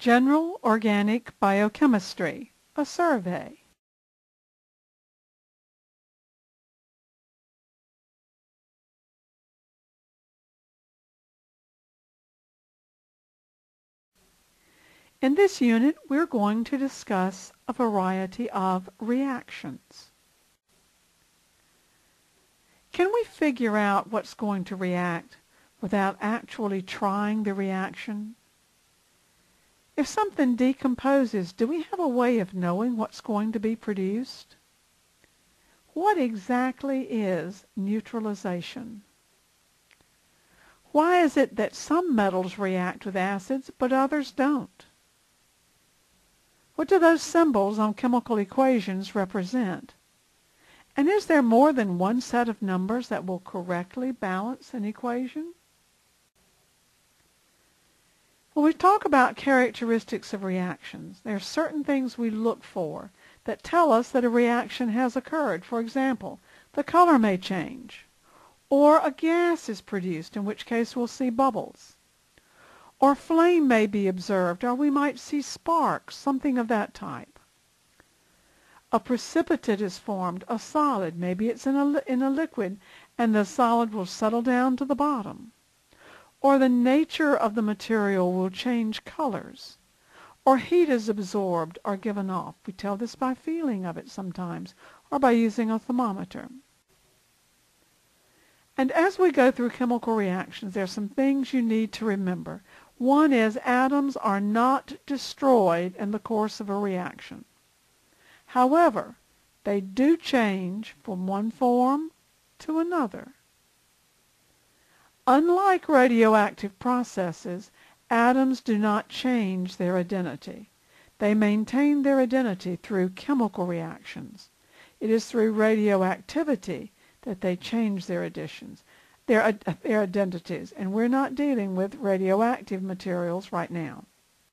General Organic Biochemistry, a survey. In this unit, we're going to discuss a variety of reactions. Can we figure out what's going to react without actually trying the reaction? If something decomposes, do we have a way of knowing what's going to be produced? What exactly is neutralization? Why is it that some metals react with acids but others don't? What do those symbols on chemical equations represent? And is there more than one set of numbers that will correctly balance an equation? When we talk about characteristics of reactions, there are certain things we look for that tell us that a reaction has occurred. For example, the color may change, or a gas is produced, in which case we'll see bubbles, or flame may be observed, or we might see sparks, something of that type. A precipitate is formed, a solid. Maybe it's in a liquid, and the solid will settle down to the bottom. Or the nature of the material will change colors. Or heat is absorbed or given off. We tell this by feeling of it sometimes, or by using a thermometer. And as we go through chemical reactions, there are some things you need to remember. One is atoms are not destroyed in the course of a reaction. However, they do change from one form to another. Unlike radioactive processes, atoms do not change their identity. They maintain their identity through chemical reactions. It is through radioactivity that they change their identities, and we're not dealing with radioactive materials right now.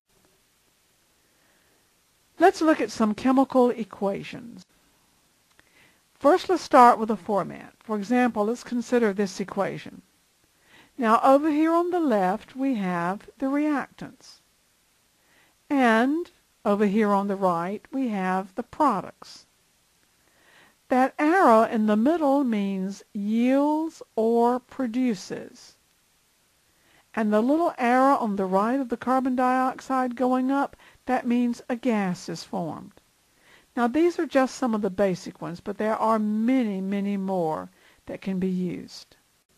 Let's look at some chemical equations. First, let's start with a format. For example, let's consider this equation. Now, over here on the left, we have the reactants. And over here on the right, we have the products. That arrow in the middle means yields or produces. And the little arrow on the right of the carbon dioxide going up, that means a gas is formed. Now, these are just some of the basic ones, but there are many, many more that can be used.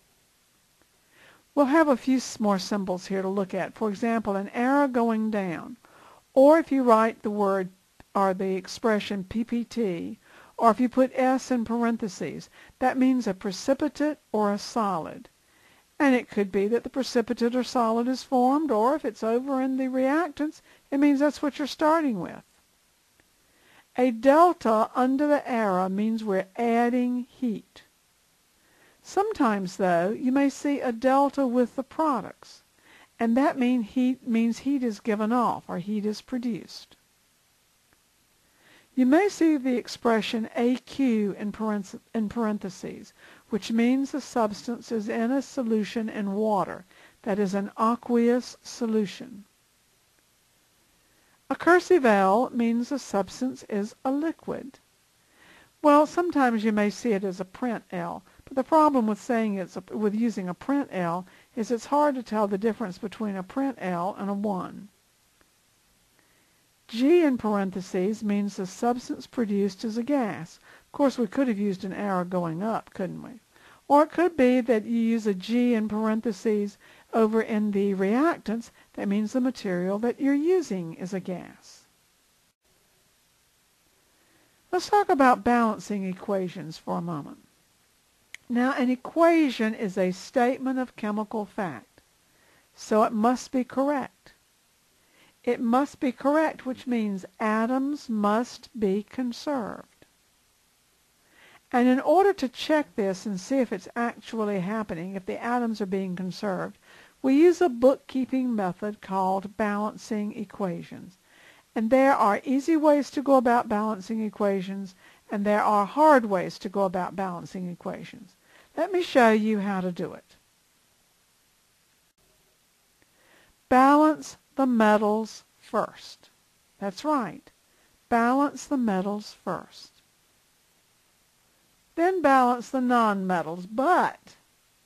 We'll have a few more symbols here to look at. For example, an arrow going down. Or if you write the word or the expression PPT, or if you put S in parentheses, that means a precipitate or a solid. And it could be that the precipitate or solid is formed, or if it's over in the reactants, it means that's what you're starting with. A delta under the arrow means we're adding heat. Sometimes, though, you may see a delta with the products, and that means heat is given off or heat is produced. You may see the expression AQ in parentheses, which means the substance is in a solution in water, that is an aqueous solution. A cursive L means the substance is a liquid. Well, sometimes you may see it as a print L, but the problem with using a print L is it's hard to tell the difference between a print L and a 1. G in parentheses means the substance produced is a gas. Of course, we could have used an arrow going up, couldn't we? Or it could be that you use a G in parentheses over in the reactants. That means the material that you're using is a gas. Let's talk about balancing equations for a moment. Now, an equation is a statement of chemical fact, so it must be correct. It must be correct, which means atoms must be conserved. And in order to check this and see if it's actually happening, if the atoms are being conserved, we use a bookkeeping method called balancing equations. And there are easy ways to go about balancing equations, and there are hard ways to go about balancing equations. Let me show you how to do it. Balance the metals first. That's right. Balance the metals first. Then balance the nonmetals, but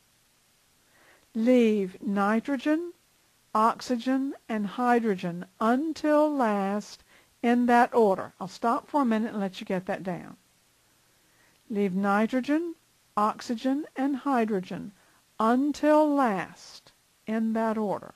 leave nitrogen, oxygen, and hydrogen until last in that order. I'll stop for a minute and let you get that down. Leave nitrogen, oxygen, and hydrogen until last in that order.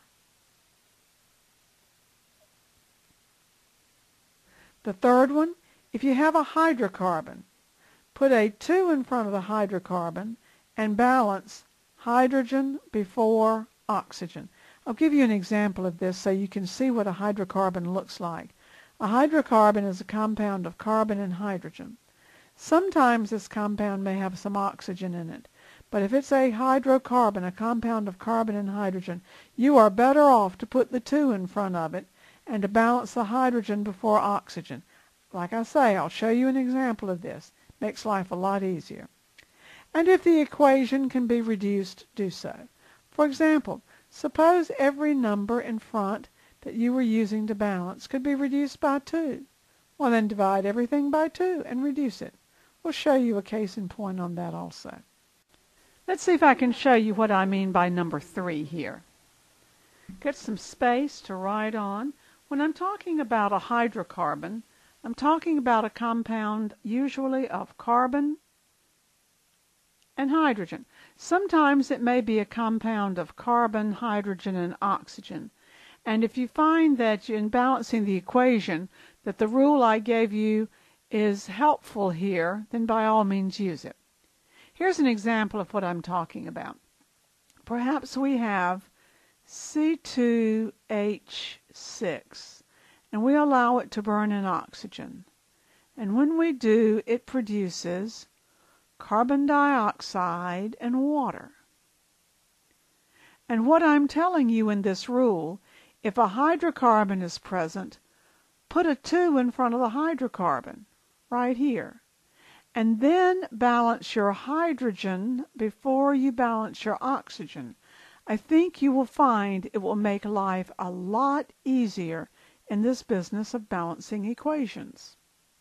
The third one, if you have a hydrocarbon, put a 2 in front of the hydrocarbon and balance hydrogen before oxygen. I'll give you an example of this so you can see what a hydrocarbon looks like. A hydrocarbon is a compound of carbon and hydrogen. Sometimes this compound may have some oxygen in it, but if it's a hydrocarbon, a compound of carbon and hydrogen, you are better off to put the 2 in front of it and to balance the hydrogen before oxygen. Like I say, I'll show you an example of this. Makes life a lot easier. And if the equation can be reduced, do so. For example, suppose every number in front that you were using to balance could be reduced by 2. Well, then divide everything by 2 and reduce it. We'll show you a case in point on that also. Let's see if I can show you what I mean by number 3 here. Get some space to write on. When I'm talking about a hydrocarbon, I'm talking about a compound usually of carbon and hydrogen. Sometimes it may be a compound of carbon, hydrogen, and oxygen. And if you find that in balancing the equation that the rule I gave you is helpful here, then by all means use it. Here's an example of what I'm talking about. Perhaps we have C2H6, and we allow it to burn in oxygen. And when we do, it produces carbon dioxide and water. And what I'm telling you in this rule, if a hydrocarbon is present, put a 2 in front of the hydrocarbon, right here. And then balance your hydrogen before you balance your oxygen. I think you will find it will make life a lot easier in this business of balancing equations.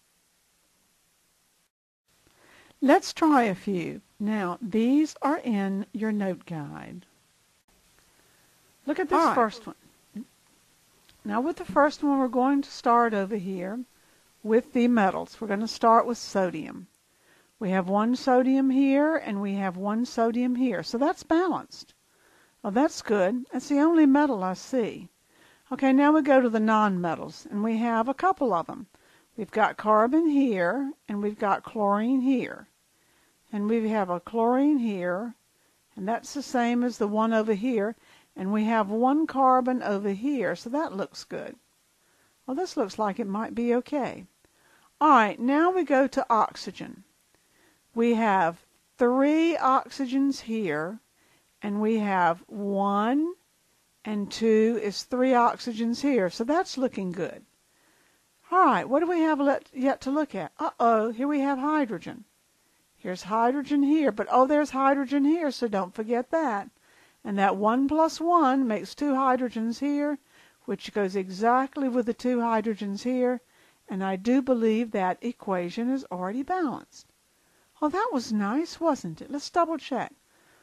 Let's try a few. Now, these are in your note guide. Look at this first one. Now, with the first one, we're going to start over here with the metals. We're going to start with sodium. We have 1 sodium here, and we have 1 sodium here. So that's balanced. Well, that's good. That's the only metal I see. Okay, now we go to the nonmetals, and we have a couple of them. We've got carbon here, and we've got chlorine here. And we have a chlorine here, and that's the same as the one over here. And we have 1 carbon over here, so that looks good. Well, this looks like it might be okay. All right, now we go to oxygen. We have 3 oxygens here, and we have 1 and 2 is 3 oxygens here, so that's looking good. All right, what do we have yet to look at? Uh-oh, here we have hydrogen. Here's hydrogen here, but oh, there's hydrogen here, so don't forget that. And that 1 plus 1 makes 2 hydrogens here, which goes exactly with the 2 hydrogens here, and I do believe that equation is already balanced. Oh, that was nice, wasn't it? Let's double check.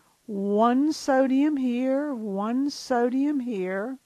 1 sodium here, 1 sodium here,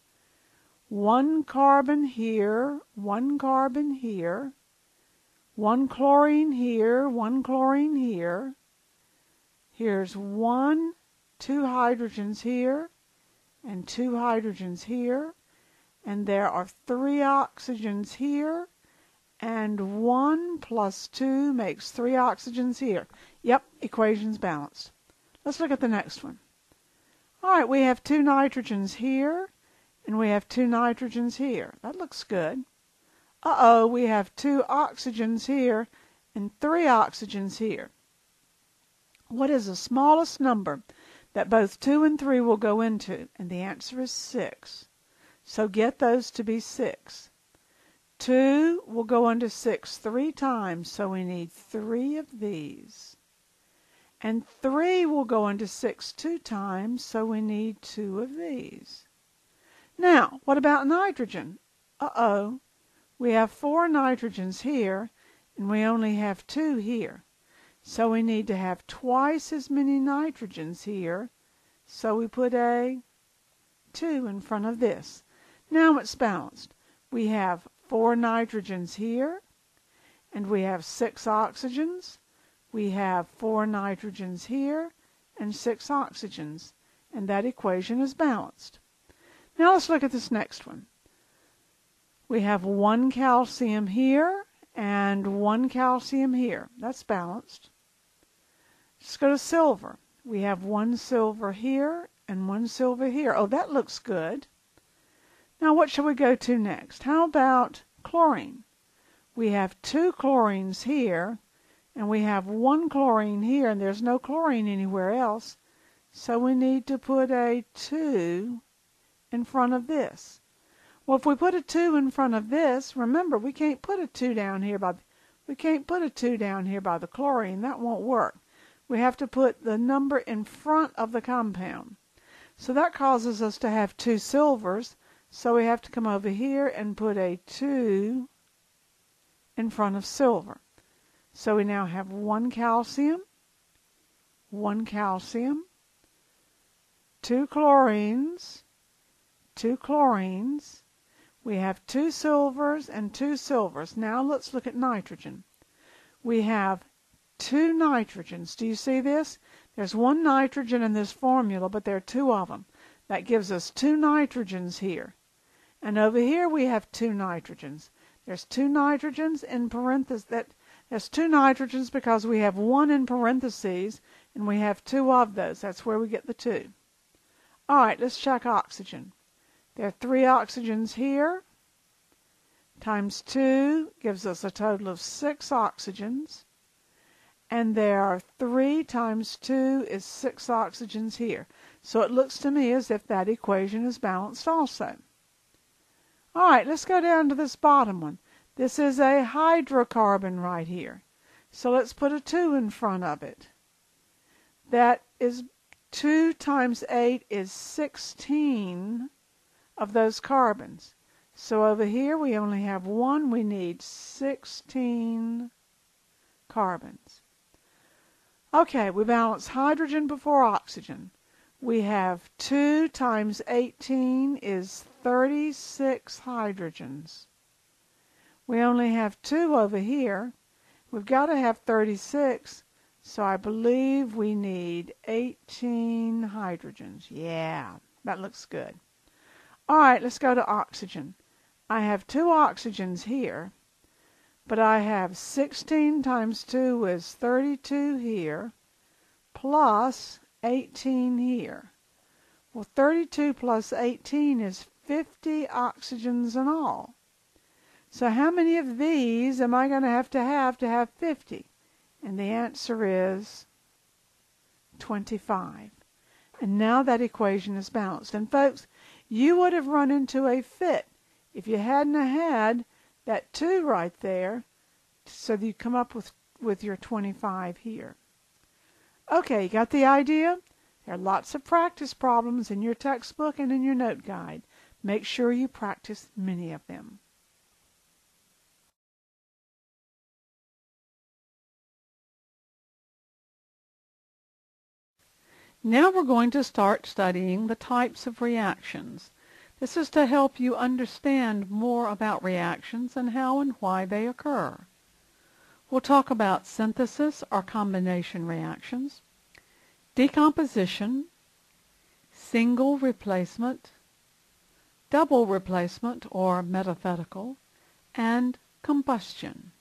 1 carbon here, 1 carbon here, 1 chlorine here, 1 chlorine here. Here's 1, 2 hydrogens here, and 2 hydrogens here, and there are 3 oxygens here, and 1 plus 2 makes 3 oxygens here. Yep, equation's balanced. Let's look at the next one. All right, we have 2 nitrogens here, and we have 2 nitrogens here. That looks good. Uh-oh, we have 2 oxygens here and 3 oxygens here. What is the smallest number that both 2 and 3 will go into? And the answer is 6. So get those to be 6. 2 will go into 6 3 times, so we need 3 of these. And 3 will go into 6 2 times, so we need 2 of these. Now, what about nitrogen? uh-oh, we have 4 nitrogens here, and we only have 2 here. So we need to have twice as many nitrogens here, so we put a 2 in front of this. Now it's balanced. We have 4 nitrogens here, and we have 6 oxygens. We have 4 nitrogens here, and 6 oxygens, and that equation is balanced. Now let's look at this next one. We have 1 calcium here, and 1 calcium here. That's balanced. Let's go to silver. We have 1 silver here and 1 silver here. Oh, that looks good. Now what shall we go to next? How about chlorine? We have 2 chlorines here, and we have 1 chlorine here, and there's no chlorine anywhere else. So we need to put a 2 in front of this. Well, if we put a 2 in front of this, remember we can't put a 2 down here by the chlorine. That won't work. We have to put the number in front of the compound. So that causes us to have 2 silvers. So we have to come over here and put a 2 in front of silver. So we now have 1 calcium, 1 calcium, 2 chlorines, 2 chlorines. We have 2 silvers and 2 silvers. Now let's look at nitrogen. We have 2 nitrogens. Do you see this? There's 1 nitrogen in this formula, but there are 2 of them. That gives us 2 nitrogens here. And over here we have 2 nitrogens. There's 2 nitrogens in parentheses. There's 2 nitrogens because we have 1 in parentheses, and we have 2 of those. That's where we get the 2. All right, let's check oxygen. There are 3 oxygens here. Times 2 gives us a total of 6 oxygens. And there are 3 times 2 is 6 oxygens here. So it looks to me as if that equation is balanced also. All right, let's go down to this bottom one. This is a hydrocarbon right here. So let's put a 2 in front of it. That is 2 times 8 is 16 of those carbons. So over here we only have 1. We need 16 carbons. Okay, we balance hydrogen before oxygen. We have 2 times 18 is 36 hydrogens. We only have 2 over here. We've got to have 36, so I believe we need 18 hydrogens. Yeah, that looks good. All right, let's go to oxygen. I have 2 oxygens here, but I have 16 times 2 is 32 here, plus 18 here. Well, 32 plus 18 is 50 oxygens in all. So how many of these am I going to have 50? And the answer is 25. And now that equation is balanced. And folks, you would have run into a fit if you hadn't had that 2 right there, so that you come up with your 25 here. Okay, you got the idea? There are lots of practice problems in your textbook and in your note guide. Make sure you practice many of them. Now we're going to start studying the types of reactions. This is to help you understand more about reactions and how and why they occur. We'll talk about synthesis or combination reactions, decomposition, single replacement, double replacement or metathetical, and combustion.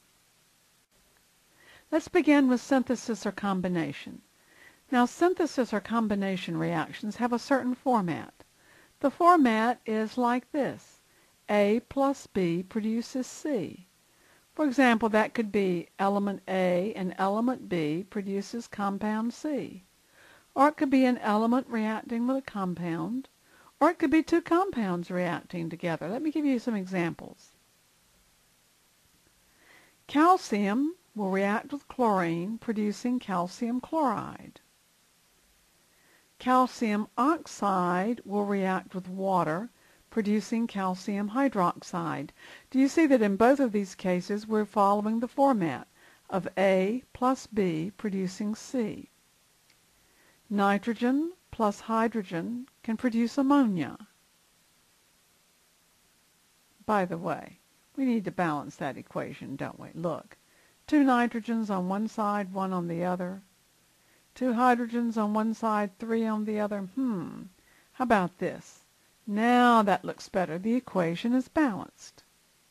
Let's begin with synthesis or combination. Now, synthesis or combination reactions have a certain format. The format is like this. A plus B produces C. For example, that could be element A and element B produces compound C. Or it could be an element reacting with a compound. Or it could be 2 compounds reacting together. Let me give you some examples. Calcium will react with chlorine, producing calcium chloride. Calcium oxide will react with water, producing calcium hydroxide. Do you see that in both of these cases we're following the format of A plus B producing C? Nitrogen plus hydrogen can produce ammonia. By the way, we need to balance that equation, don't we? Look, 2 nitrogens on one side, 1 on the other. 2 hydrogens on one side, 3 on the other. How about this? Now that looks better. The equation is balanced.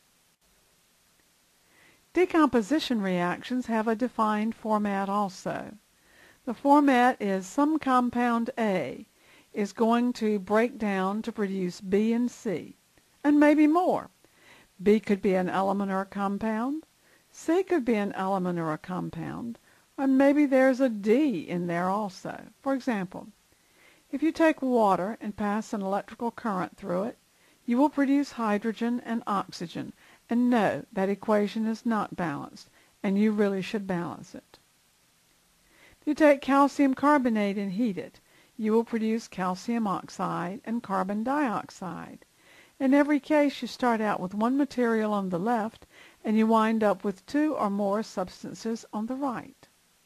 Decomposition reactions have a defined format also. The format is some compound A is going to break down to produce B and C, and maybe more. B could be an element or a compound. C could be an element or a compound. And maybe there's a D in there also. For example, if you take water and pass an electrical current through it, you will produce hydrogen and oxygen. And no, that equation is not balanced, and you really should balance it. If you take calcium carbonate and heat it, you will produce calcium oxide and carbon dioxide. In every case, you start out with one material on the left, and you wind up with 2 or more substances on the right.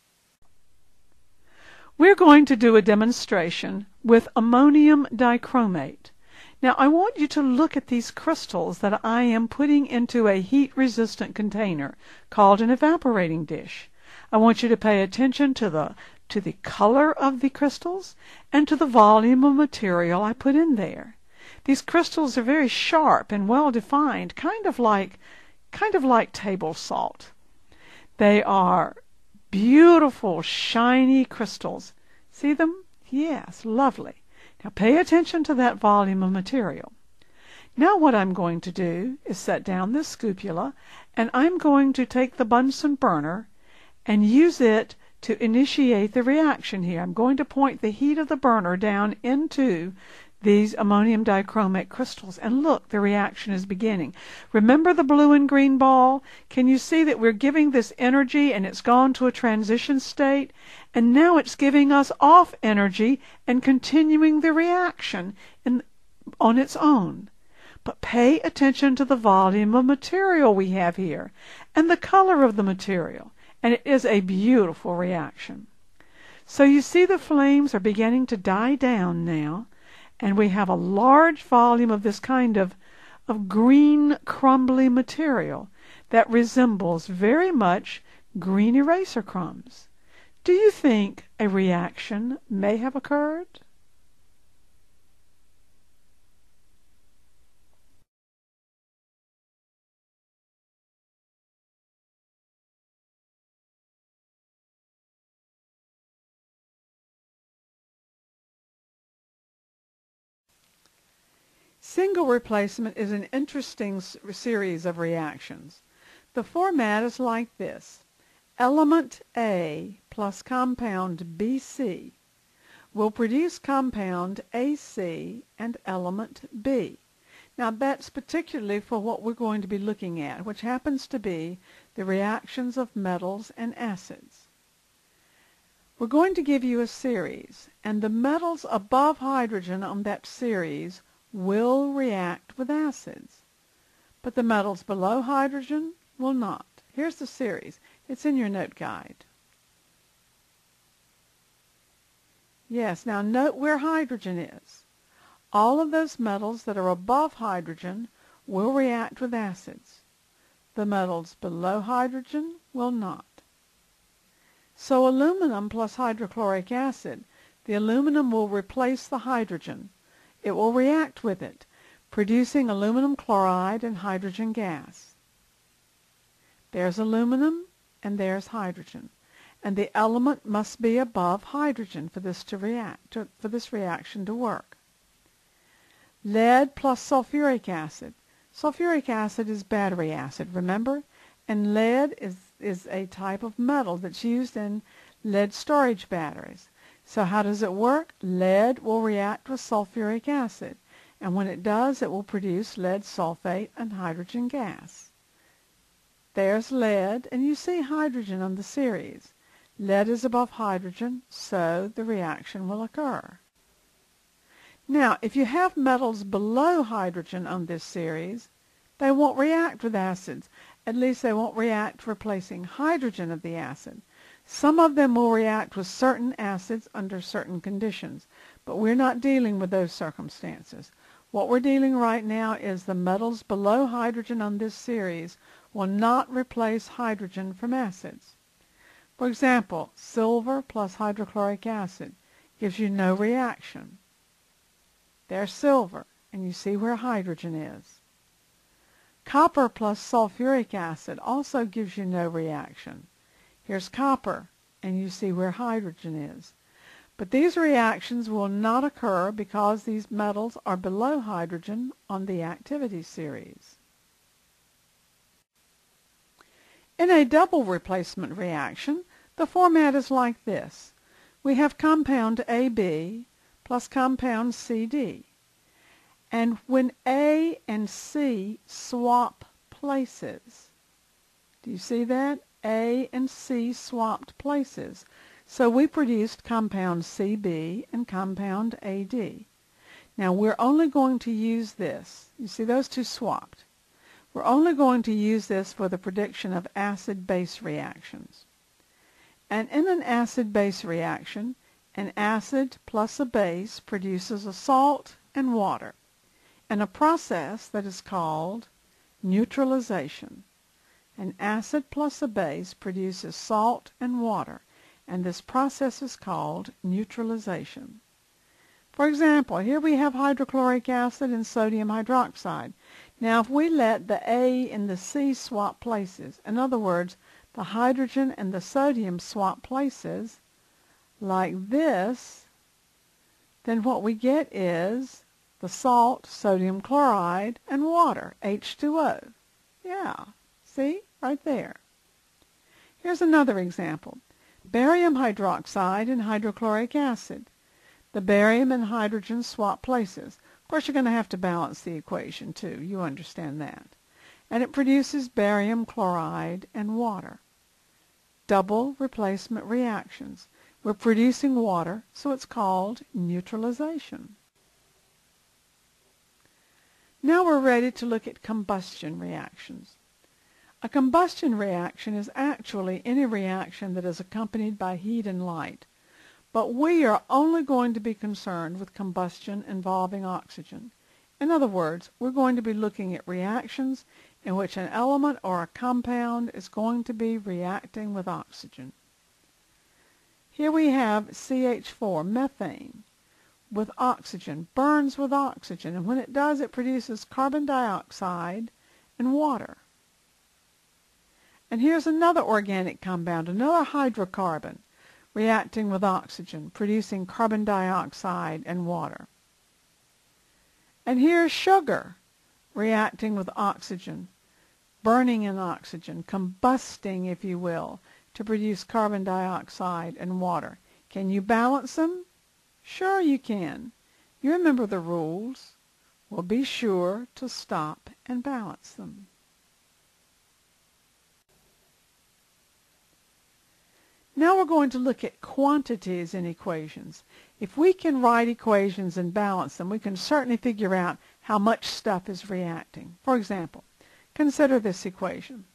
We're going to do a demonstration with ammonium dichromate. Now I want you to look at these crystals that I am putting into a heat-resistant container called an evaporating dish. I want you to pay attention to the color of the crystals and to the volume of material I put in there. These crystals are very sharp and well defined, kind of like table salt. They are beautiful, shiny crystals. See them? Yes, lovely. Now pay attention to that volume of material. Now what I'm going to do is set down this scupula, and I'm going to take the Bunsen burner and use it to initiate the reaction here. I'm going to point the heat of the burner down into these ammonium dichromate crystals, and look, the reaction is beginning. Remember the blue and green ball? Can you see that we're giving this energy and it's gone to a transition state, and now it's giving us off energy and continuing the reaction on its own? But pay attention to the volume of material we have here and the color of the material, and it is a beautiful reaction. So you see the flames are beginning to die down now, and we have a large volume of this kind of green crumbly material that resembles very much green eraser crumbs. Do you think a reaction may have occurred? Single replacement is an interesting series of reactions. The format is like this. Element A plus compound BC will produce compound AC and element B. Now that's particularly for what we're going to be looking at, which happens to be the reactions of metals and acids. We're going to give you a series, and the metals above hydrogen on that series will react with acids, but the metals below hydrogen will not. Here's the series. It's in your note guide. Yes, now note where hydrogen is. All of those metals that are above hydrogen will react with acids. The metals below hydrogen will not. So aluminum plus hydrochloric acid, the aluminum will replace the hydrogen. It will react with it, producing aluminum chloride and hydrogen gas. There's aluminum and there's hydrogen, and the element must be above hydrogen for this reaction to work. Lead plus sulfuric acid. Sulfuric acid is battery acid, remember? And lead is a type of metal that's used in lead storage batteries. So how does it work? Lead will react with sulfuric acid, and when it does, it will produce lead sulfate and hydrogen gas. There's lead, and you see hydrogen on the series. Lead is above hydrogen, so the reaction will occur. Now, if you have metals below hydrogen on this series, they won't react with acids. At least they won't react replacing hydrogen of the acid. Some of them will react with certain acids under certain conditions, but we're not dealing with those circumstances. What we're dealing right now is the metals below hydrogen on this series will not replace hydrogen from acids. For example, silver plus hydrochloric acid gives you no reaction. There's silver, and you see where hydrogen is. Copper plus sulfuric acid also gives you no reaction. Here's copper, and you see where hydrogen is. But these reactions will not occur because these metals are below hydrogen on the activity series. In a double replacement reaction, the format is like this. We have compound AB plus compound CD. And when A and C swap places, do you see that? A and C swapped places. So we produced compound CB and compound AD. Now we're only going to use this. You see those two swapped. We're only going to use this for the prediction of acid-base reactions. And in an acid-base reaction, an acid plus a base produces a salt and water in a process that is called neutralization. An acid plus a base produces salt and water, and this process is called neutralization. For example, here we have hydrochloric acid and sodium hydroxide. Now if we let the A and the C swap places, in other words, the hydrogen and the sodium swap places, like this, then what we get is the salt, sodium chloride, and water, H2O. Yeah, see, right there. Here's another example. Barium hydroxide and hydrochloric acid. The barium and hydrogen swap places. Of course, you're going to have to balance the equation, too. You understand that. And it produces barium chloride and water. Double replacement reactions. We're producing water, so it's called neutralization. Now we're ready to look at combustion reactions. A combustion reaction is actually any reaction that is accompanied by heat and light, but we are only going to be concerned with combustion involving oxygen. In other words, we're going to be looking at reactions in which an element or a compound is going to be reacting with oxygen. Here we have CH4, methane, with oxygen, burns with oxygen, and when it does, it produces carbon dioxide and water. And here's another organic compound, another hydrocarbon, reacting with oxygen, producing carbon dioxide and water. And here's sugar, reacting with oxygen, burning in oxygen, combusting, if you will, to produce carbon dioxide and water. Can you balance them? Sure you can. You remember the rules. Well, be sure to stop and balance them. Now we're going to look at quantities in equations. If we can write equations and balance them, we can certainly figure out how much stuff is reacting. For example, consider this equation.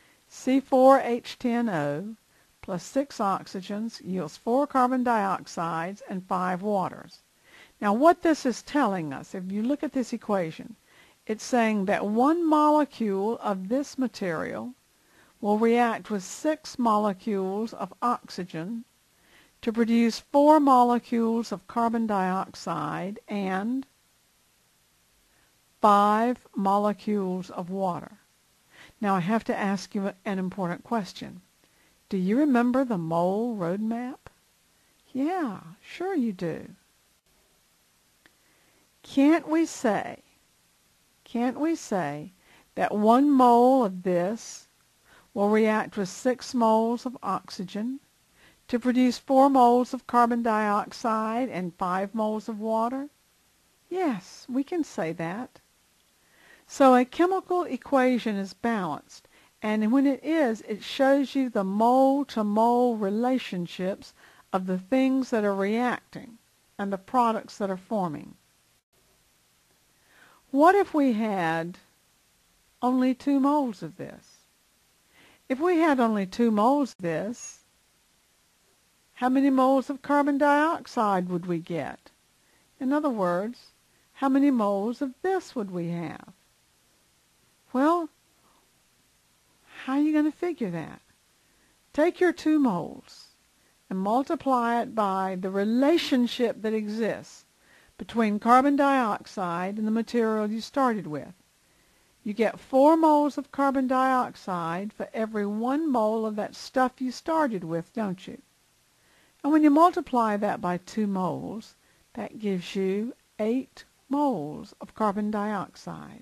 C4H10O plus 6 oxygens yields 4 carbon dioxides and 5 waters. Now what this is telling us, if you look at this equation, it's saying that one molecule of this material will react with 6 molecules of oxygen to produce 4 molecules of carbon dioxide and 5 molecules of water. Now I have to ask you an important question. Do you remember the mole roadmap? Yeah, sure you do. Can't we say that 1 mole of this will react with 6 moles of oxygen to produce 4 moles of carbon dioxide and 5 moles of water? Yes, we can say that. So a chemical equation is balanced, and when it is, it shows you the mole-to-mole relationships of the things that are reacting and the products that are forming. What if we had only 2 moles of this? If we had only 2 moles of this, how many moles of carbon dioxide would we get? In other words, how many moles of this would we have? Well, how are you going to figure that? Take your 2 moles and multiply it by the relationship that exists between carbon dioxide and the material you started with. You get 4 moles of carbon dioxide for every 1 mole of that stuff you started with, don't you? And when you multiply that by 2 moles, that gives you 8 moles of carbon dioxide.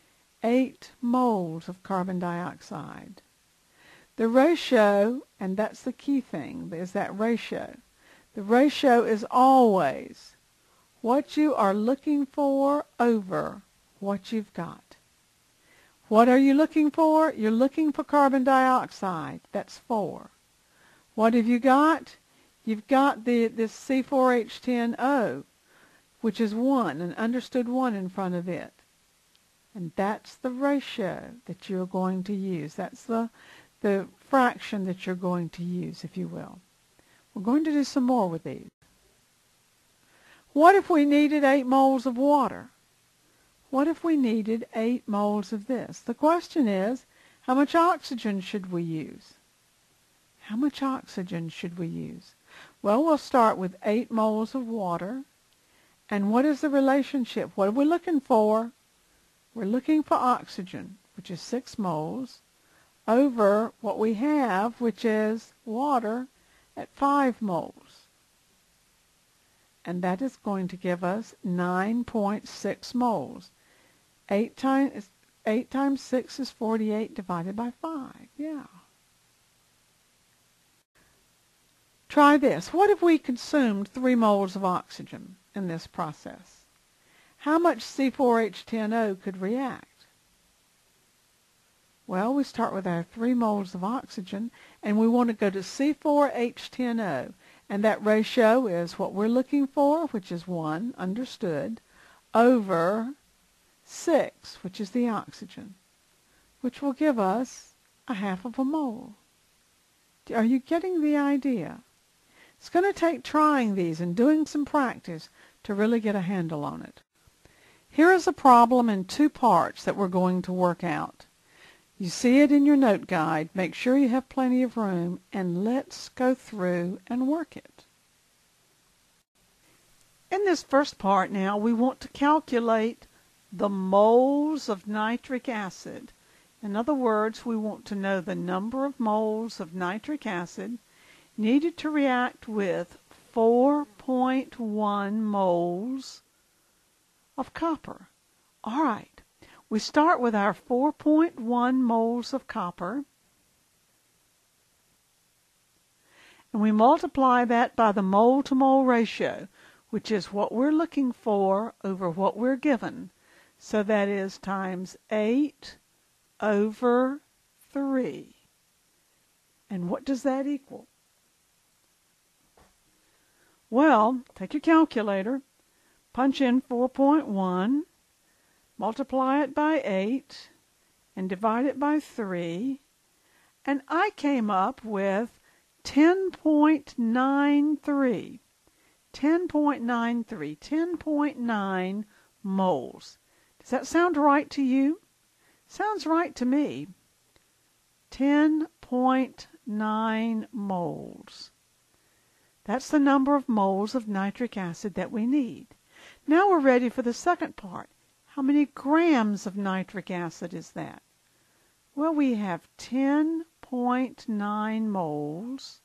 8 moles of carbon dioxide. The ratio, and that's the key thing, is that ratio. The ratio is always what you are looking for over what you've got. What are you looking for? You're looking for carbon dioxide. That's 4. What have you got? You've got this C4H10O, which is 1, an understood 1 in front of it. And that's the ratio that you're going to use. That's the fraction that you're going to use, if you will. We're going to do some more with these. What if we needed 8 moles of water? What if we needed 8 moles of this? The question is, how much oxygen should we use? How much oxygen should we use? Well, we'll start with 8 moles of water. And what is the relationship? What are we looking for? We're looking for oxygen, which is 6 moles, over what we have, which is water, at 5 moles. And that is going to give us 9.6 moles. 8 times 6 is 48 divided by 5. Yeah. Try this. What if we consumed 3 moles of oxygen in this process? How much C4H10O could react? Well, we start with our 3 moles of oxygen, and we want to go to C4H10O. And that ratio is what we're looking for, which is 1, understood, over 6, which is the oxygen, which will give us a half of a mole. Are you getting the idea? It's going to take trying these and doing some practice to really get a handle on it. Here is a problem in 2 parts that we're going to work out. You see it in your note guide. Make sure you have plenty of room, and let's go through and work it. In this first part now, we want to calculate the moles of nitric acid. In other words, we want to know the number of moles of nitric acid needed to react with 4.1 moles of copper. All right. We start with our 4.1 moles of copper, and we multiply that by the mole-to-mole ratio, which is what we're looking for over what we're given. So that is times 8 over 3. And what does that equal? Well, take your calculator, punch in 4.1, multiply it by 8, and divide it by 3, and I came up with 10.93. 10.9 moles. Does that sound right to you? Sounds right to me. 10.9 moles. That's the number of moles of nitric acid that we need. Now we're ready for the second part. How many grams of nitric acid is that? Well, we have 10.9 moles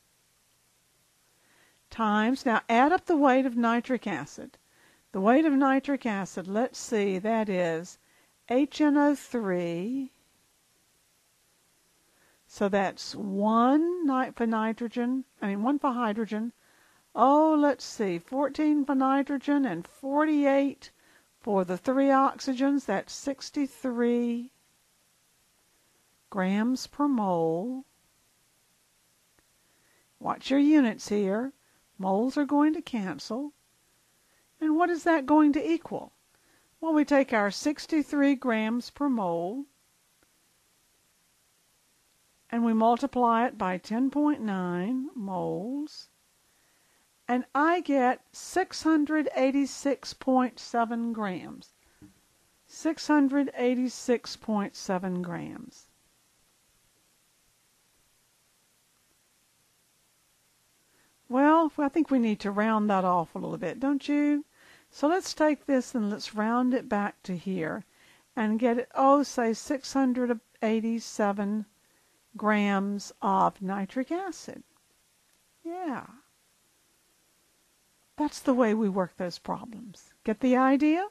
times, now add up the weight of nitric acid. The weight of nitric acid, let's see, that is HNO3. So that's 1 for hydrogen. Oh, let's see, 14 for nitrogen and 48 for the 3 oxygens. That's 63 grams per mole. Watch your units here. Moles are going to cancel. And what is that going to equal? Well, we take our 63 grams per mole and we multiply it by 10.9 moles, and I get 686.7 grams. 686.7 grams. Well, I think we need to round that off a little bit, don't you? So let's take this and let's round it back to here and get it, say 687 grams of nitric acid. Yeah. That's the way we work those problems. Get the idea?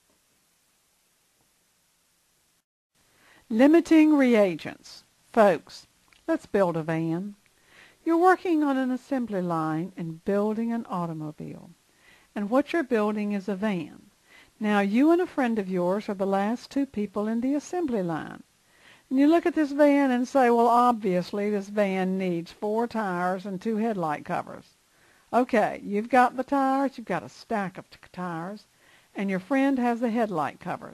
Limiting reagents. Folks, let's build a van. You're working on an assembly line and building an automobile. And what you're building is a van. Now, you and a friend of yours are the last two people in the assembly line. And you look at this van and say, well, obviously this van needs 4 tires and 2 headlight covers. Okay, you've got the tires, you've got a stack of tires, and your friend has the headlight covers.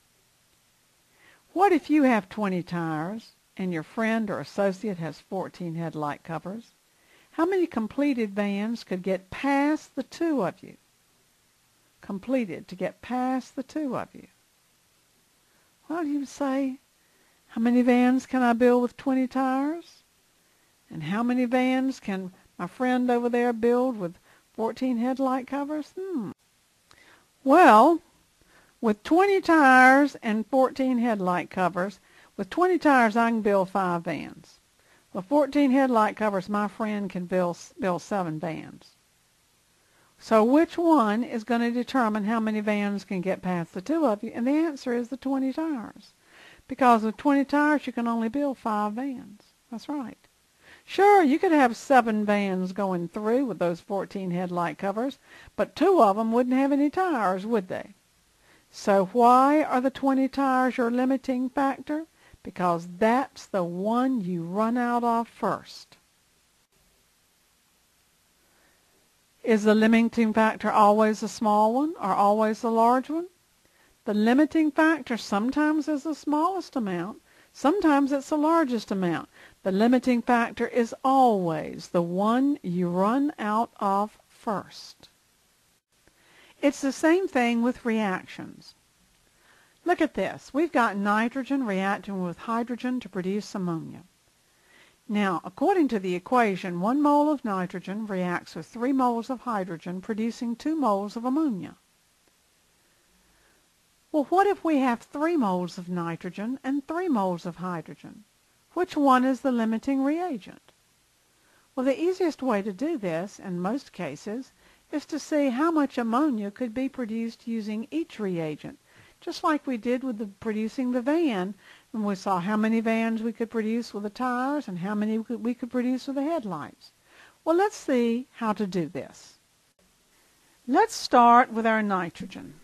What if you have 20 tires and your friend or associate has 14 headlight covers? How many completed vans could get past the 2 of you? Completed to get past the 2 of you. Well, you say, how many vans can I build with 20 tires? And how many vans can my friend over there build with 14 headlight covers? Well, with 20 tires and 14 headlight covers, with 20 tires I can build 5 vans. With 14 headlight covers, my friend can build 7 vans. So which one is going to determine how many vans can get past the 2 of you? And the answer is the 20 tires. Because with 20 tires, you can only build 5 vans. That's right. Sure, you could have 7 vans going through with those 14 headlight covers, but 2 of them wouldn't have any tires, would they? So why are the 20 tires your limiting factor? Because that's the one you run out of first. Is the limiting factor always a small one or always a large one? The limiting factor sometimes is the smallest amount, sometimes it's the largest amount. The limiting factor is always the one you run out of first. It's the same thing with reactions. Look at this. We've got nitrogen reacting with hydrogen to produce ammonia. Now, according to the equation, 1 mole of nitrogen reacts with 3 moles of hydrogen, producing 2 moles of ammonia. Well, what if we have 3 moles of nitrogen and 3 moles of hydrogen? Which one is the limiting reagent? Well, the easiest way to do this, in most cases, is to see how much ammonia could be produced using each reagent, just like we did with producing the van, and we saw how many vans we could produce with the tires and how many we could produce with the headlights. Well, let's see how to do this. Let's start with our nitrogen.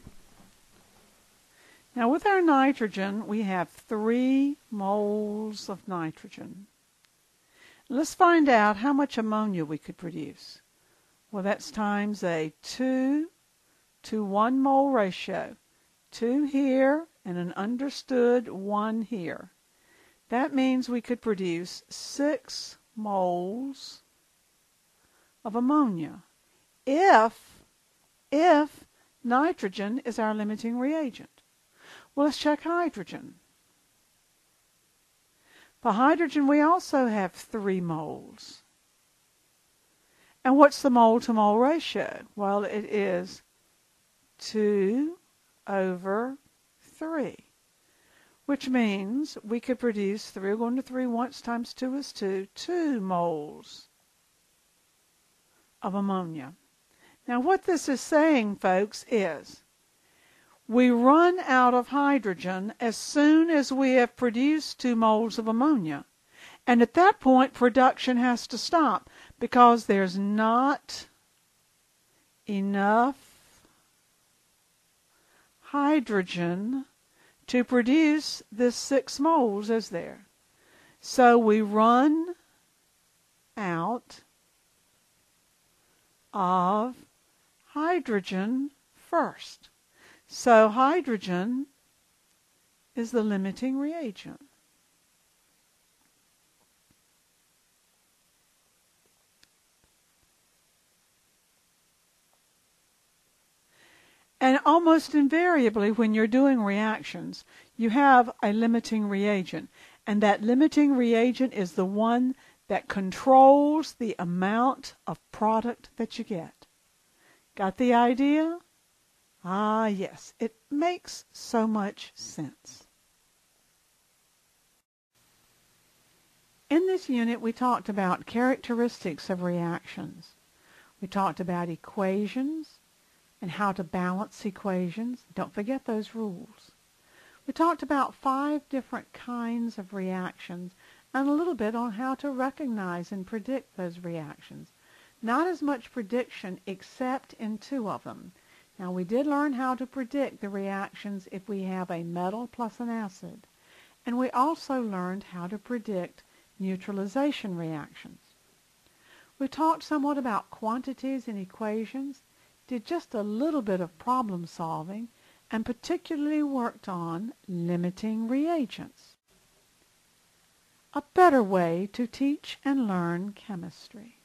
Now, with our nitrogen, we have 3 moles of nitrogen. Let's find out how much ammonia we could produce. Well, that's times a 2 to 1 mole ratio. 2 here and an understood 1 here. That means we could produce 6 moles of ammonia if nitrogen is our limiting reagent. Well, let's check hydrogen. For hydrogen, we also have 3 moles. And what's the mole-to-mole ratio? Well, it is 2/3, which means we could produce 3 going to 3 once times 2 is 2 moles of ammonia. Now, what this is saying, folks, is we run out of hydrogen as soon as we have produced 2 moles of ammonia. And at that point, production has to stop because there's not enough hydrogen to produce this 6 moles, is there? So we run out of hydrogen first. So hydrogen is the limiting reagent. And almost invariably when you're doing reactions, you have a limiting reagent. And that limiting reagent is the one that controls the amount of product that you get. Got the idea? Ah, yes, it makes so much sense. In this unit, we talked about characteristics of reactions. We talked about equations and how to balance equations. Don't forget those rules. We talked about 5 different kinds of reactions and a little bit on how to recognize and predict those reactions. Not as much prediction except in 2 of them. Now we did learn how to predict the reactions if we have a metal plus an acid. And we also learned how to predict neutralization reactions. We talked somewhat about quantities and equations, did just a little bit of problem solving, and particularly worked on limiting reagents. A better way to teach and learn chemistry.